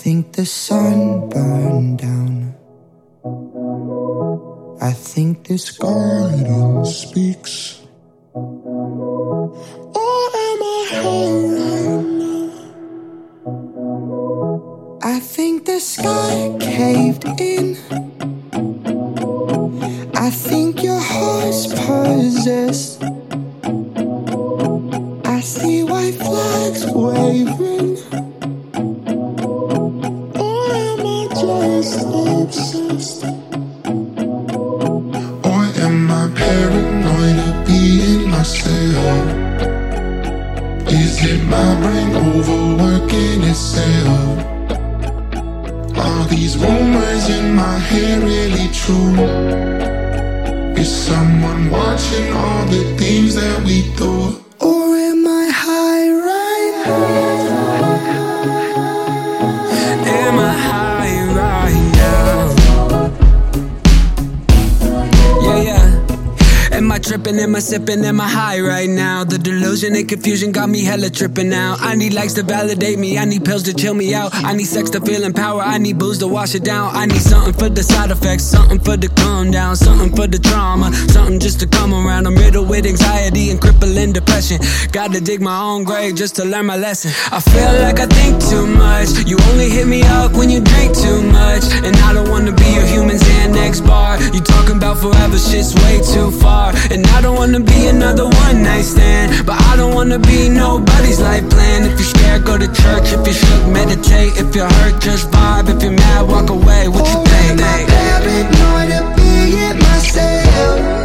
think the sun burned down. I think this garden speaks. Or am I high right now? I think the sky caved in. I think your heart's possessed. I see white flags waving. Or am I just obsessed? Or am I paranoid of being myself? Is it my brain overworking itself? Are these rumors in my head really true? Is someone watching all the things that we do? Or am I high right now? Am I high right now? Yeah, yeah. Am I tripping, am I sipping, am I high right now? The delusion and confusion got me hella tripping out. I need likes to validate me, I need pills to chill me out. I need sex to feel empowered, I need booze to wash it down. I need something for the side effects, something for the calm down, something for the trauma, something just to come around. I'm riddled with anxiety and crippling depression. Gotta dig my own grave just to learn my lesson. I feel like I think too much. You only hit me up when you drink too much, and I don't wanna be your human Xanax bar. You talking about forever, shit's way too far. And I don't wanna be another one night stand, but I don't wanna be nobody's life plan. If you're scared, go to church. If you're shook, meditate. If you're hurt, just vibe. If you're mad, walk away. What you think? Paranoid of being myself.